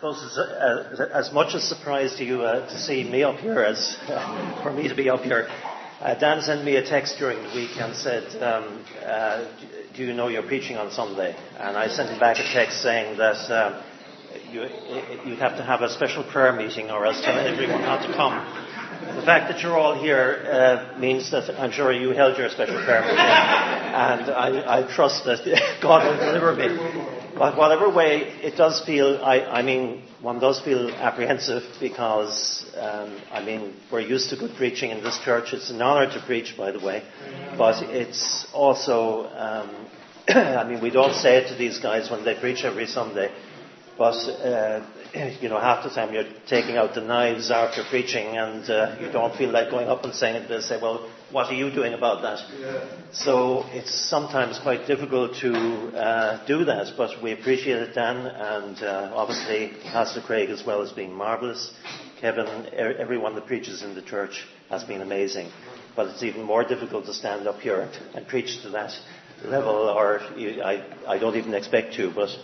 suppose it's as much a surprise to you to see me up here as for me to be up here. Dan sent me a text during the week and said, do you know you're preaching on Sunday? And I sent him back a text saying that you'd have to have a special prayer meeting or else tell everyone not to come. The fact that you're all here means that I'm sure you held your special prayer meeting, and I trust that God will deliver me. But whatever way, it does feel, one does feel apprehensive because, we're used to good preaching in this church. It's an honor to preach, by the way. But it's also, we don't say it to these guys when they preach every Sunday. But, half the time you're taking out the knives after preaching and you don't feel like going up and saying it. They'll say, well, what are you doing about that? Yeah. So it's sometimes quite difficult to do that, but we appreciate it, Dan, and obviously Pastor Craig as well as being marvellous. Kevin, everyone that preaches in the church has been amazing. But it's even more difficult to stand up here and preach to that level, or I don't even expect to, but...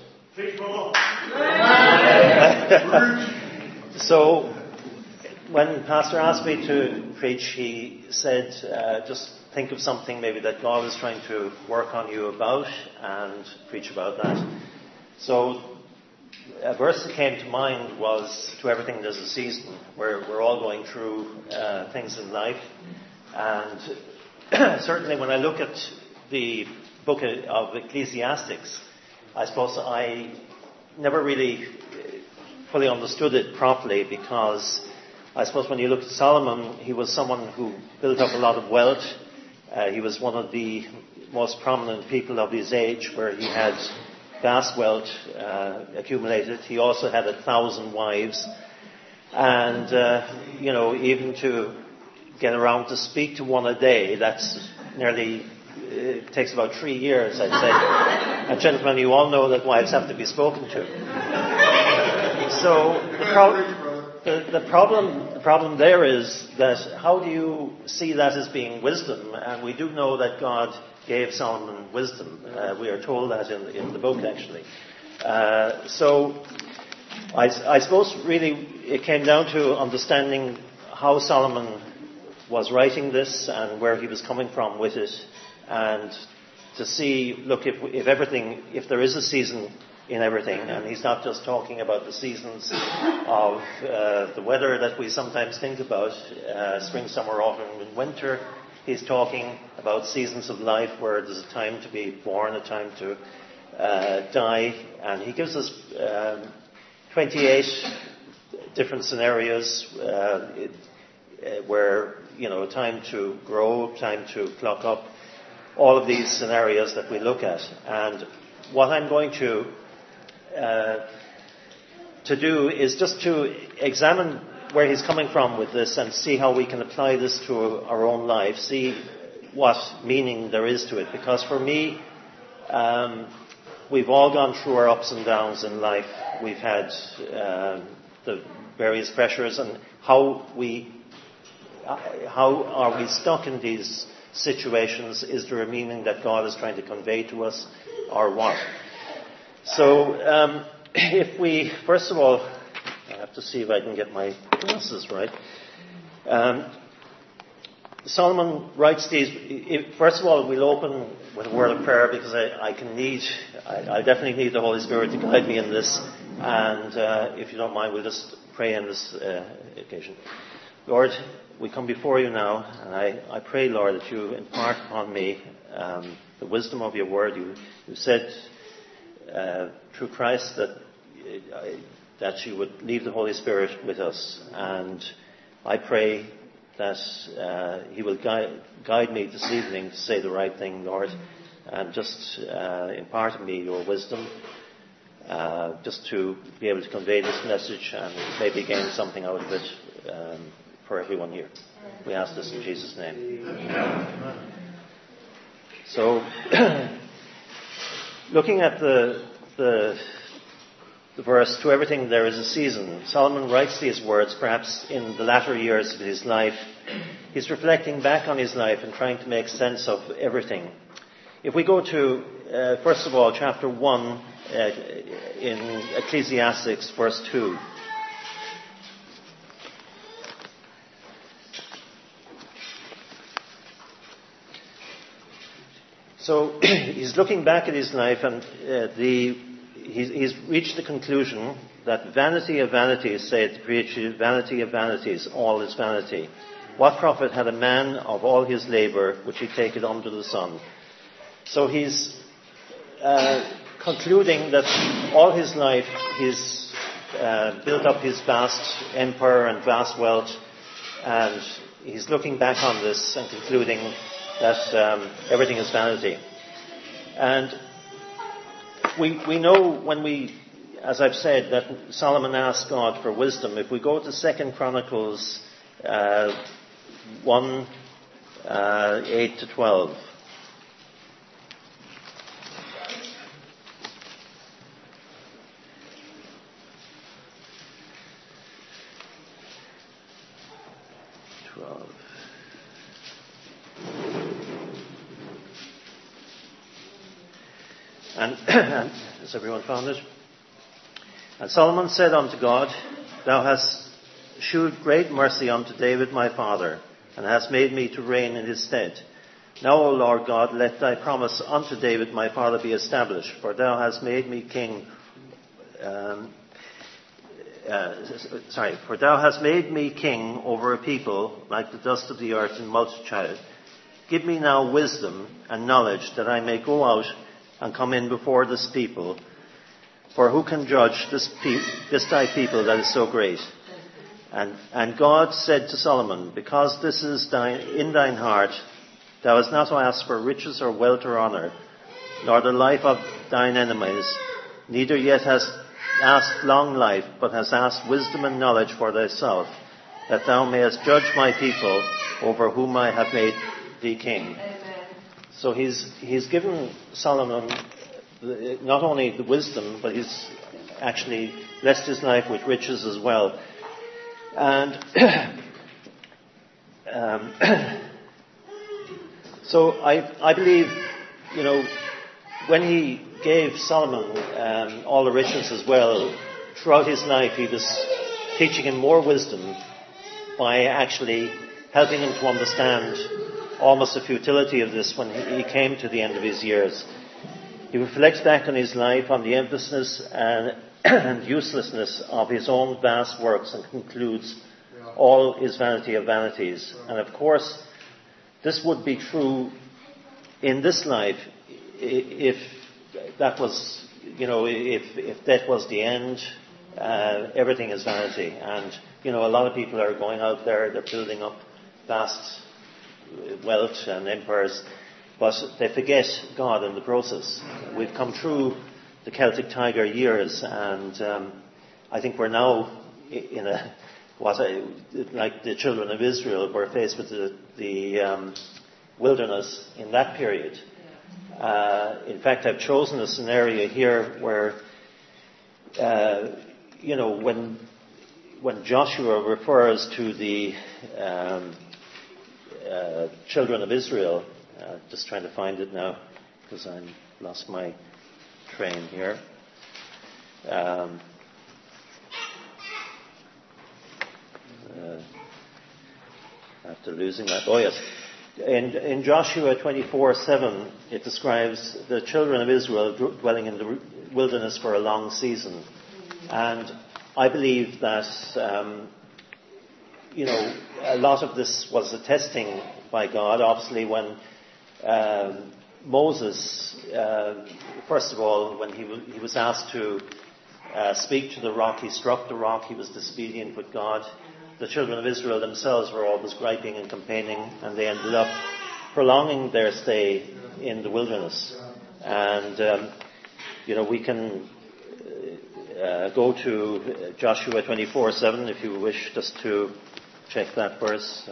So, when Pastor asked me to preach, he said, just think of something maybe that God is trying to work on you about and preach about that. So, a verse that came to mind was, to everything there's a season, where we're all going through things in life. And certainly when I look at the book of Ecclesiastes, I suppose I never really fully understood it properly, because I suppose when you look at Solomon, he was someone who built up a lot of wealth. He was one of the most prominent people of his age, where he had vast wealth accumulated. He also had 1,000 wives. And, even to get around to speak to one a day, that's nearly... It takes about 3 years, I'd say. And gentlemen, you all know that wives have to be spoken to. So the problem there is that how do you see that as being wisdom? And we do know that God gave Solomon wisdom. We are told that in the book, actually. So I suppose really it came down to understanding how Solomon was writing this and where he was coming from with it. And to see, look, if there is a season in everything, and he's not just talking about the seasons of the weather that we sometimes think about, spring, summer, autumn, and winter. He's talking about seasons of life where there's a time to be born, a time to die, and he gives us 28 different scenarios where, time to grow, time to clock up. All of these scenarios that we look at. And what I'm going to do is just to examine where he's coming from with this and see how we can apply this to our own life, see what meaning there is to it. Because for me, we've all gone through our ups and downs in life. We've had the various pressures, and how are we stuck in these situations? Is there a meaning that God is trying to convey to us, or what? So, if we, first of all, I have to see if I can get my glasses right. Solomon writes these. First of all, we'll open with a word of prayer, because I definitely need the Holy Spirit to guide me in this. And if you don't mind, we'll just pray on this occasion. Lord, we come before you now, and I pray, Lord, that you impart upon me the wisdom of your word. You said through Christ that you would leave the Holy Spirit with us, and I pray that he will guide me this evening to say the right thing, Lord, and just impart in me your wisdom, just to be able to convey this message and maybe gain something out of it for everyone here. We ask this in Jesus' name. Amen. So, looking at the verse, to everything there is a season. Solomon writes these words perhaps in the latter years of his life. He's reflecting back on his life and trying to make sense of everything. If we go to, first of all, chapter 1, in Ecclesiastes verse 2. So he's looking back at his life, and he's reached the conclusion that vanity of vanities, saith the preacher, vanity of vanities, all is vanity. What profit had a man of all his labour, which he taketh under the sun? So he's concluding that all his life he's built up his vast empire and vast wealth, and he's looking back on this and concluding that everything is vanity. And we know when we, as I've said, that Solomon asked God for wisdom. If we go to 2 Chronicles 1, 8 to 12. And has everyone found it? And Solomon said unto God, Thou hast shewed great mercy unto David my father, and hast made me to reign in his stead. Now, O Lord God, let thy promise unto David my father be established, for thou hast made me king. For thou hast made me king over a people like the dust of the earth in multitude. Give me now wisdom and knowledge, that I may go out and come in before this people. For who can judge this thy people that is so great? And God said to Solomon, Because this is in thine heart, thou hast not asked for riches or wealth or honour, nor the life of thine enemies, neither yet hast asked long life, but hast asked wisdom and knowledge for thyself, that thou mayest judge my people, over whom I have made thee king. So he's given Solomon not only the wisdom, but he's actually blessed his life with riches as well. And so I believe, when he gave Solomon all the riches as well, throughout his life he was teaching him more wisdom by actually helping him to understand almost the futility of this when he came to the end of his years. He reflects back on his life, on the emphasis and uselessness of his own vast works, and concludes, all is vanity of vanities. And of course, this would be true in this life if that was, if death was the end. Everything is vanity. And, a lot of people are going out there, they're building up vast wealth and empires, but they forget God in the process. We've come through the Celtic Tiger years, and I think we're now in like the children of Israel were faced with the wilderness in that period. In fact, I've chosen a scenario here where, when Joshua refers to the children of Israel, just trying to find it now because I lost my train here. After losing that, yes. In Joshua 24:7, it describes the children of Israel dwelling in the wilderness for a long season. And I believe that, a lot of this was a testing by God. Obviously, when Moses, first of all, when he was asked to speak to the rock, he struck the rock, he was disobedient with God. The children of Israel themselves were always griping and complaining, and they ended up prolonging their stay in the wilderness. And, we can go to Joshua 24:7 if you wish, just to check that verse.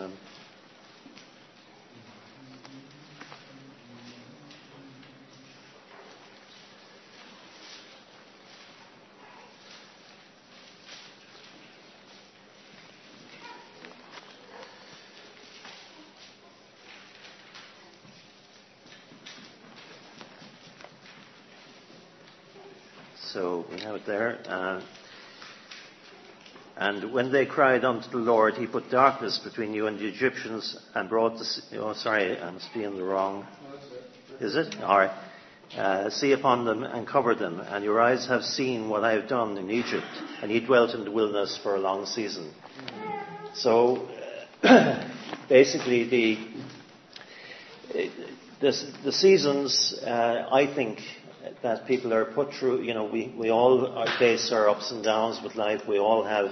So we have it there. And when they cried unto the Lord, he put darkness between you and the Egyptians and brought the sea. Oh, sorry, I must be in the wrong. Is it? All right. Sea upon them and covered them. And your eyes have seen what I have done in Egypt. And ye dwelt in the wilderness for a long season. So basically the seasons, I think, that people are put through, we all face our ups and downs with life. We all have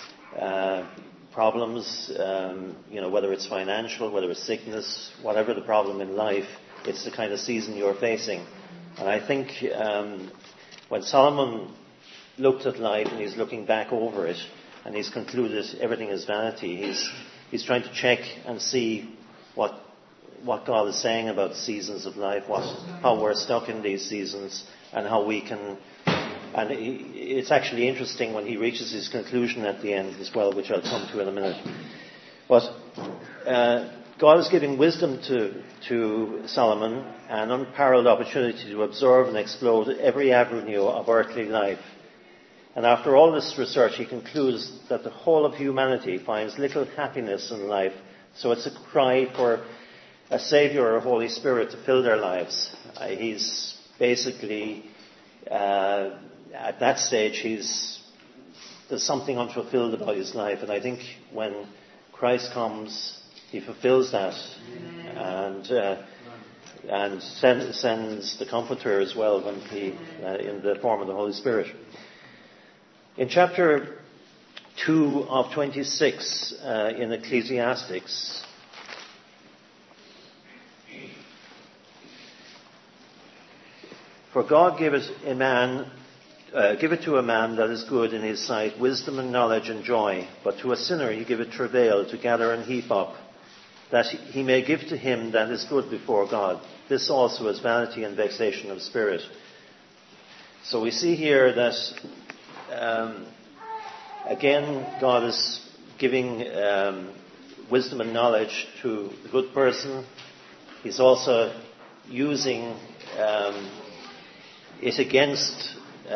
problems, whether it's financial, whether it's sickness, whatever the problem in life, it's the kind of season you're facing. And I think when Solomon looked at life and he's looking back over it and he's concluded everything is vanity, he's trying to check and see what God is saying about seasons of life, how we're stuck in these seasons, and how we can. And it's actually interesting when he reaches his conclusion at the end as well, which I'll come to in a minute. But God is giving wisdom to Solomon, an unparalleled opportunity to observe and explore every avenue of earthly life. And after all this research, he concludes that the whole of humanity finds little happiness in life. So it's a cry for a Saviour or Holy Spirit to fill their lives. He's basically, at that stage, there's something unfulfilled about his life. And I think when Christ comes, he fulfills that and sends the Comforter as well when in the form of the Holy Spirit. In chapter 2 of 26 in Ecclesiastes, for God giveth to a man that is good in his sight, wisdom and knowledge and joy. But to a sinner he giveth travail to gather and heap up, that he may give to him that is good before God. This also is vanity and vexation of spirit. So we see here that, again, God is giving wisdom and knowledge to the good person. He's also using it against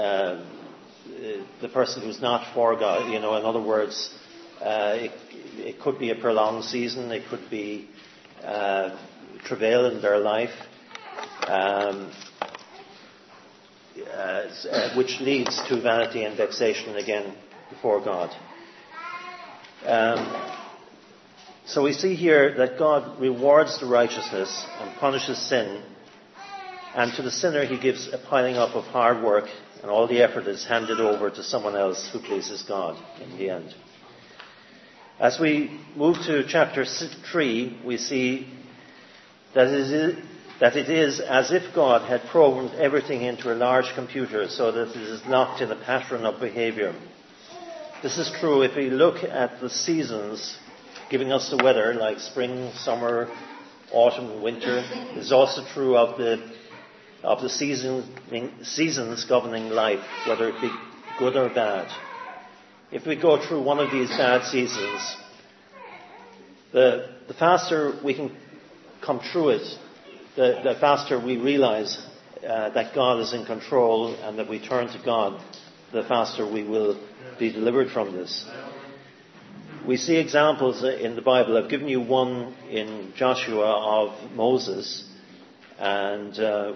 the person who's not for God. In other words, it could be a prolonged season. It could be travail in their life, which leads to vanity and vexation again before God. So we see here that God rewards the righteousness and punishes sin. And to the sinner, he gives a piling up of hard work, and all the effort is handed over to someone else who pleases God in the end. As we move to chapter 3, we see that it is as if God had programmed everything into a large computer so that it is locked in a pattern of behavior. This is true if we look at the seasons giving us the weather, like spring, summer, autumn, winter. It's also true of the seasons governing life, whether it be good or bad. If we go through one of these bad seasons, the faster we can come through it, the faster we realize that God is in control and that we turn to God, the faster we will be delivered from this. We see examples in the Bible. I've given you one in Joshua of Moses and,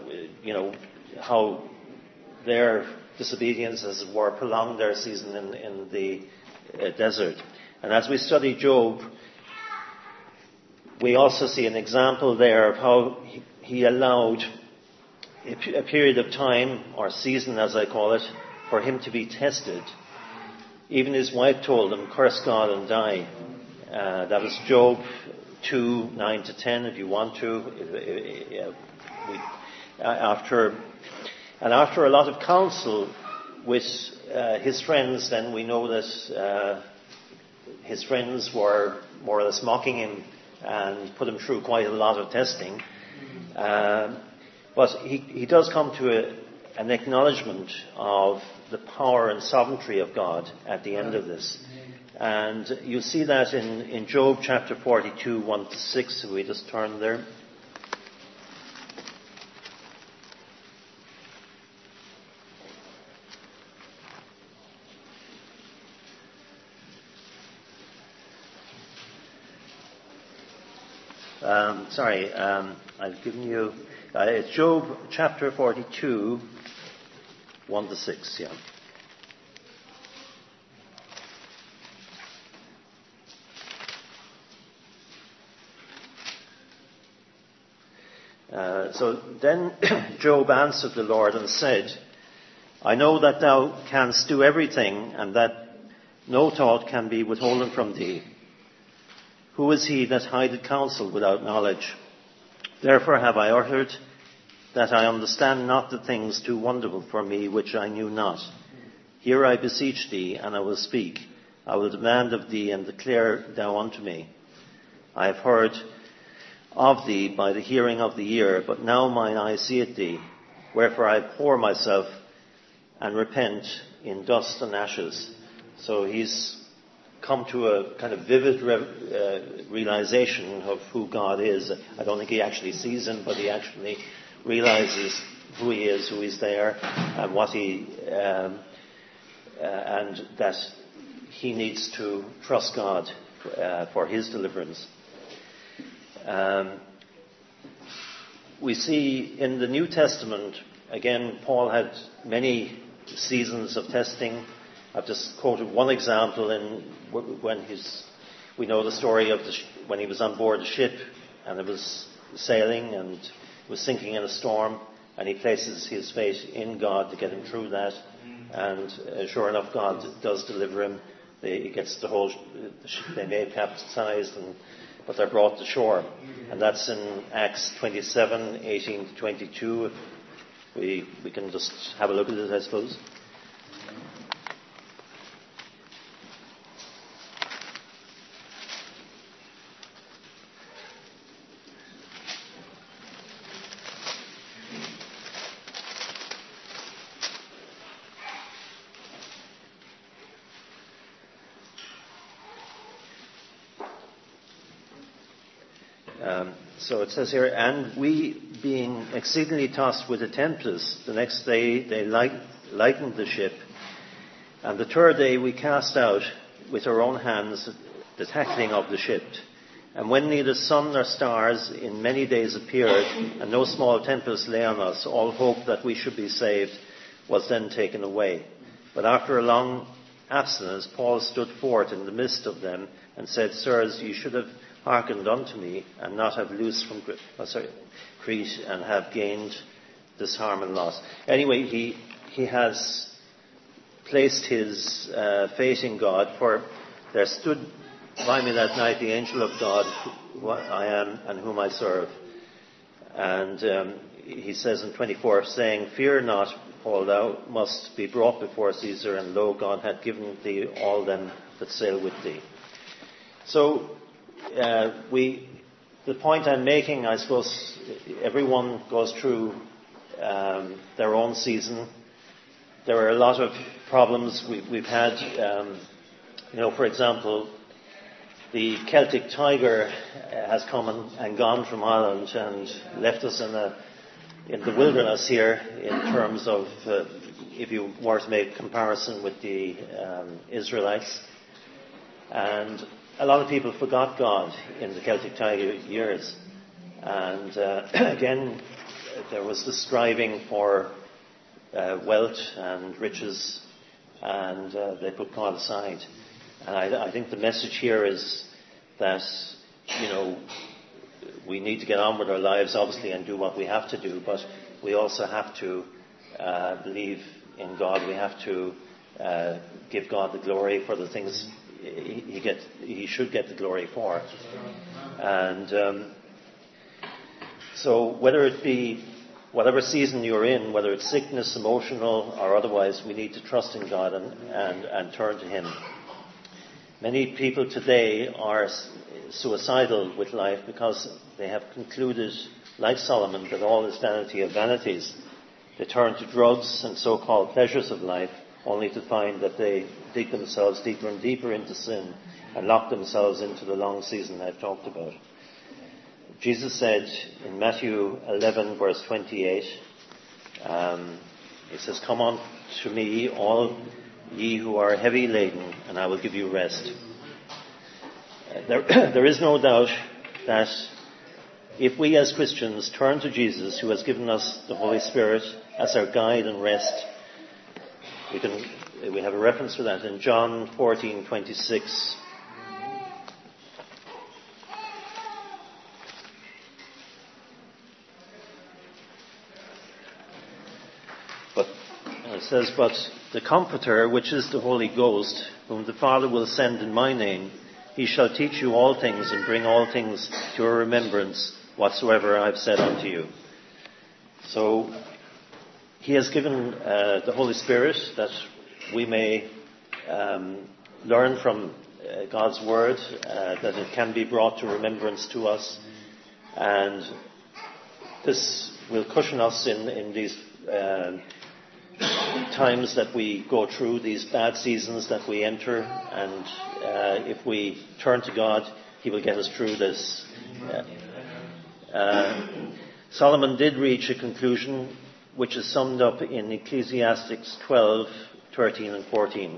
how their disobedience, as it were, prolonged their season in the desert. And as we study Job, we also see an example there of how he allowed a period of time, or season as I call it, for him to be tested. Even his wife told him, curse God and die. That was Job 2, 9 to 10, if you want to. After a lot of counsel with his friends, then we know that his friends were more or less mocking him and put him through quite a lot of testing. But he does come to an acknowledgement of the power and sovereignty of God at the end of this. And you see that in Job chapter 42, 1 to 6, if we just turn there. I've given you, it's Job chapter 42, 1 to 6, yeah. So then Job answered the Lord and said, I know that thou canst do everything, and that no thought can be withholden from thee. Who is he that hideth counsel without knowledge? Therefore have I uttered, that I understand not the things too wonderful for me, which I knew not. Hear, I beseech thee, and I will speak. I will demand of thee, and declare thou unto me. I have heard of thee by the hearing of the ear, but now mine eye seeth thee. Wherefore I abhor myself, and repent in dust and ashes. So he's come to a kind of vivid realization of who God is. I don't think he actually sees him, but he actually realizes who he is, who he's there, and what he and that he needs to trust God for his deliverance. We see in the New Testament, again, Paul had many seasons of testing. I've just quoted one example we know the story of when he was on board the ship and it was sailing and was sinking in a storm, and he places his faith in God to get him through that, and sure enough, God does deliver him. He gets the ship, they may have capsized, but they're brought to shore. And that's in Acts 27, 18 to 22. We can just have a look at it, I suppose. So it says here, and we, being exceedingly tossed with a tempest, the next day they lightened the ship, and the third day we cast out with our own hands the tackling of the ship. And when neither sun nor stars in many days appeared, and no small tempest lay on us, all hope that we should be saved was then taken away. But after a long abstinence, Paul stood forth in the midst of them, and said, Sirs, you should have hearkened unto me, and not have loosed from Crete, and have gained this harm and loss. Anyway, he has placed his faith in God, for there stood by me that night the angel of God, who I am and whom I serve. And he says in 24, saying, Fear not, Paul, thou must be brought before Caesar, and lo, God hath given thee all them that sail with thee. So, the point I'm making, I suppose, everyone goes through their own season. There are a lot of problems we've had. For example, the Celtic tiger has come and gone from Ireland and left us in the wilderness here, in terms of, if you were to make a comparison with the Israelites. And a lot of people forgot God in the Celtic tiger years. And again, there was the striving for wealth and riches, and they put God aside. And I think the message here is that, we need to get on with our lives, obviously, and do what we have to do, but we also have to believe in God. We have to give God the glory for the things he should get the glory for. And so whether it be whatever season you're in, whether it's sickness, emotional, or otherwise, we need to trust in God and turn to him. Many people today are suicidal with life because they have concluded, like Solomon, that all is vanity of vanities. They turn to drugs and so-called pleasures of life, only to find that they dig themselves deeper and deeper into sin and lock themselves into the long season I've talked about. Jesus said in Matthew 11, verse 28, he says, Come unto me, all ye who are heavy laden, and I will give you rest. There is no doubt that if we as Christians turn to Jesus, who has given us the Holy Spirit as our guide and rest, we have a reference to that in John 14:26. But it says, "But the Comforter, which is the Holy Ghost, whom the Father will send in my name, he shall teach you all things and bring all things to your remembrance, whatsoever I have said unto you." So he has given the Holy Spirit that we may learn from God's Word, that it can be brought to remembrance to us. And this will cushion us in these times that we go through, these bad seasons that we enter. And if we turn to God, he will get us through this. Solomon did reach a conclusion which is summed up in Ecclesiastes 12:13 and 14.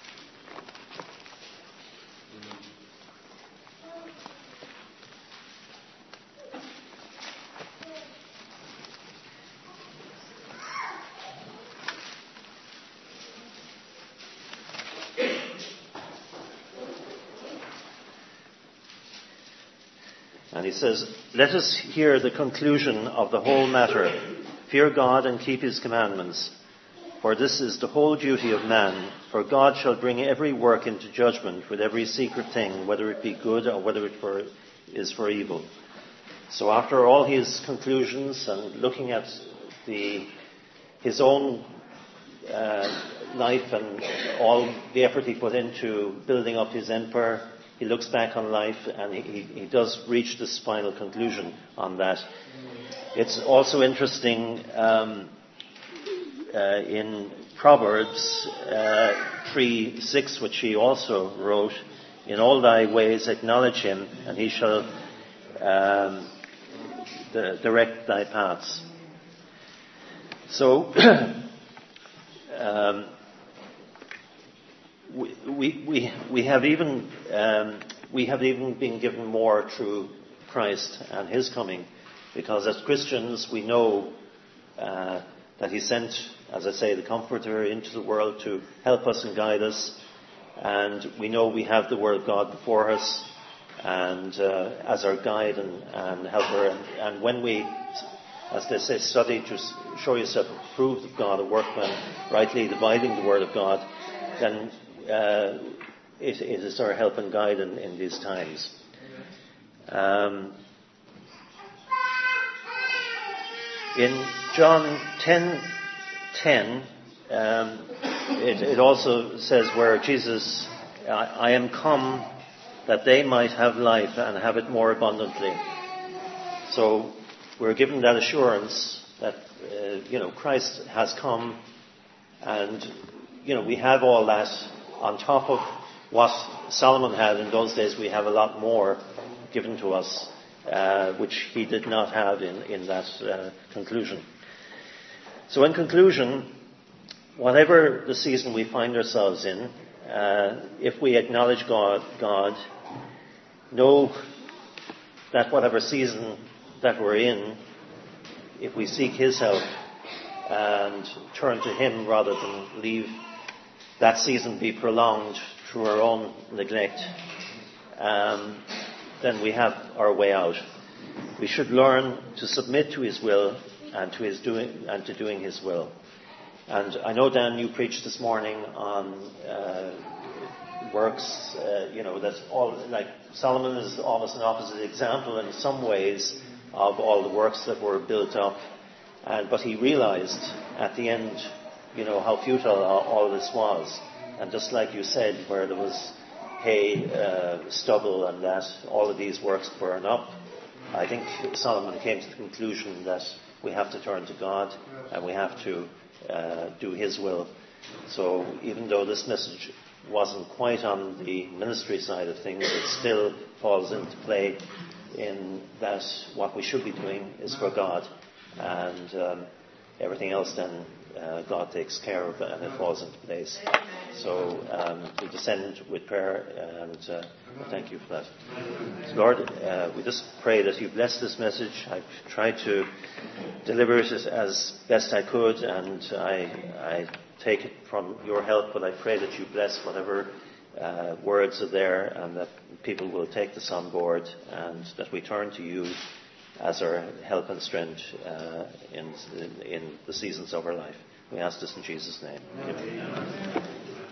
And he says, "Let us hear the conclusion of the whole matter. Fear God and keep his commandments. For this is the whole duty of man. For God shall bring every work into judgment with every secret thing, whether it be good or whether it is for evil." So after all his conclusions and looking at his own life and all the effort he put into building up his empire, he looks back on life and he does reach this final conclusion on that. It's also interesting in Proverbs 3:6, which he also wrote, "In all thy ways acknowledge him, and he shall direct thy paths." So we have even been given more through Christ and his coming, because as Christians we know that he sent, as I say, the Comforter into the world to help us and guide us, and we know we have the Word of God before us and as our guide and helper, and when we, as they say, study to show yourself approved of God, a workman rightly dividing the Word of God, then it is our help and guide in these times. In John 10:10, it also says where Jesus, "I am come that they might have life and have it more abundantly." So we're given that assurance that Christ has come, and we have all that on top of what Solomon had in those days. We have a lot more given to us, which he did not have in that conclusion. So in conclusion, whatever the season we find ourselves in, if we acknowledge God, know that whatever season that we're in, if we seek his help and turn to him rather than leave that season be prolonged through our own neglect, then we have our way out. We should learn to submit to his will and to doing his will. And I know, Dan, you preached this morning on works. That's all. Like Solomon is almost an opposite example in some ways of all the works that were built up. But he realized at the end, how futile all this was. And just like you said, where there was hay, stubble, and that all of these works burn up, I think Solomon came to the conclusion that we have to turn to God and we have to do his will. So even though this message wasn't quite on the ministry side of things, it still falls into play in that what we should be doing is for God, and everything else then God takes care of it and it falls into place. So we descend with prayer, and thank you for that. So Lord, we just pray that you bless this message. I've tried to deliver it as best I could, and I take it from your help, but I pray that you bless whatever words are there, and that people will take this on board, and that we turn to you as our help and strength in the seasons of our life. We ask this in Jesus' name. Amen.